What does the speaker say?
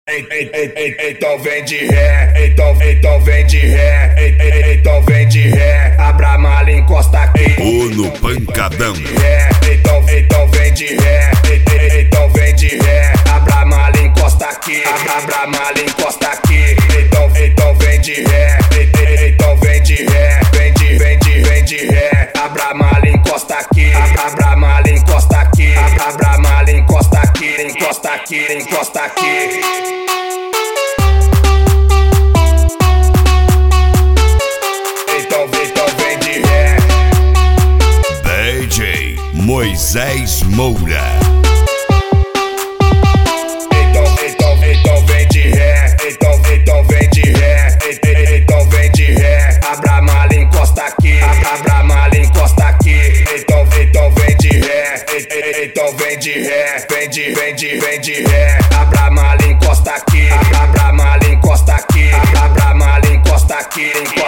Então vem de ré, então vem de ré, então vem de ré, abra a mala, encosta aqui. Ou no pancadão. Então vem de ré, então vem de ré, abra a mala, encosta aqui. Abra a mala, encosta aqui. Então vem de ré, então vem de ré, vem de ré, abra a mala, encosta aqui. Abra a mala, encosta aqui. Abra a mala, encosta aqui, encosta aqui, encosta aqui. DJ Moisés Moura. Então vem de ré, então vem de ré, então vem de ré, abra a mala, encosta aqui. Abra a mala, encosta aqui. Então vem de ré, então vem de ré, vem de ré, abra a mala, encosta aqui. Abra a mala, encosta aqui. Abra a mala, encosta aqui.